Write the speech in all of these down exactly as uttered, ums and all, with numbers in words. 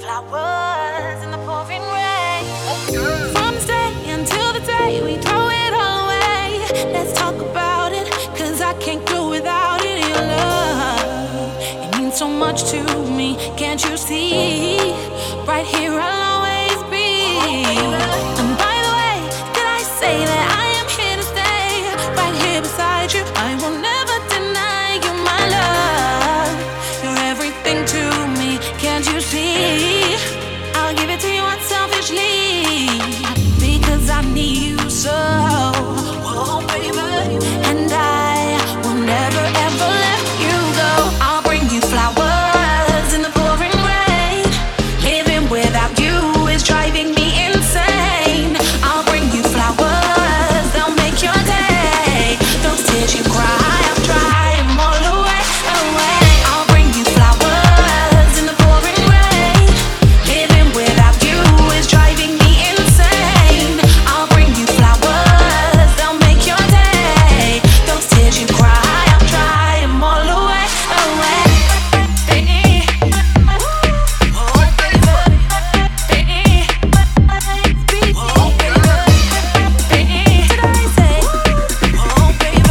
flowers in the pouring rain. From this day until the day we throw it all away. Let's talk about it, cause I can't do without it. Your love, it means so much to me. Can't you see? Right here I'll always be. And by the way, did I say that I am here to stay? Right here beside you, I will never deny you my love. You're everything to me, can't you see? I'll give it to you unselfishly, because I need you so. Oh, baby. And I will never ever let you go. I'll bring you flowers in the pouring rain. Living without you is driving me insane. I'll bring you flowers, they'll make your day. Those tears you cry, I'll dry them all away, away. I'll bring you flowers in the pouring rain. Living without you is driving me insane. I'll bring you flowers, they'll make your day. Those tears you cry, I'll dry them all away, away. Baby, oh baby, baby, baby, oh baby, did I say? Oh baby,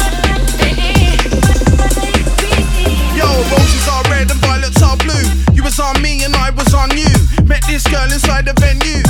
baby. Yo, roses are red and violets are blue. You was on me and I was on you. Met this girl inside the venue.